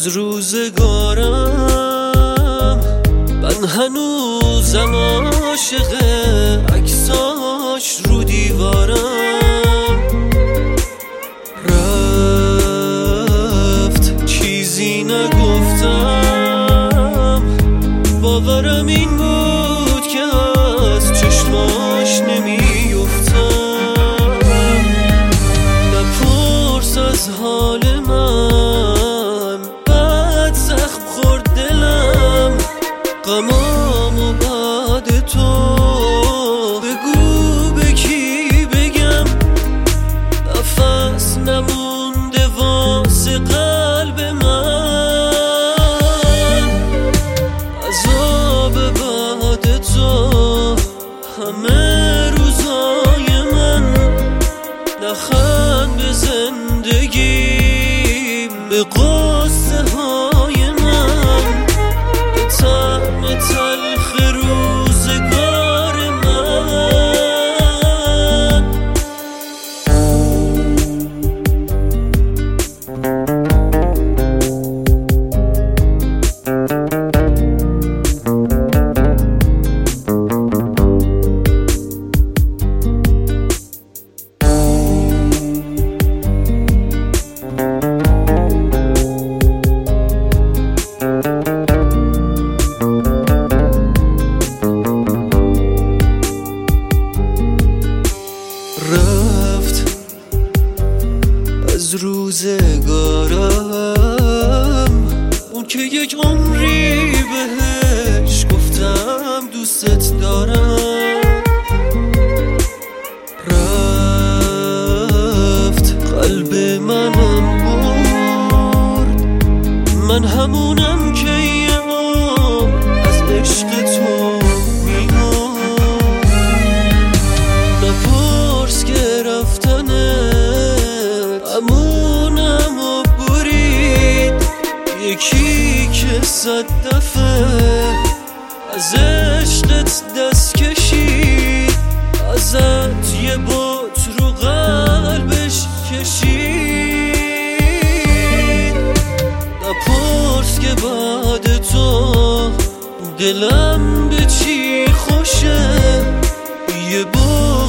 از روزگارم، من هنوزم عاشق عکساش رو دیوارم. رفت چیزی نگفتم، باورم این بود که از چشماش نمیافتم. نپرس از حال من، بعد زخم خورد دلم، غمام و بعد تو بگو به کی بگم. نفس نمونده واسه قلب من، عذاب بعد تو همه روزای من. نخند به زندگیم، به قصه های من، به طعم تلخ روزگار من. رفت از روزگارم، اون که یک عمری بهش گفتم دوستت دارم. رفت قلب منم برد، من همونم که یه عمر از عشق تو امونم و برید. یکی که 100 دفعه از عشقت دست کشید، ازت یه بوت رو قلبش کشید. نپرس که بعد تو دلم به چی خوشه، یه بوت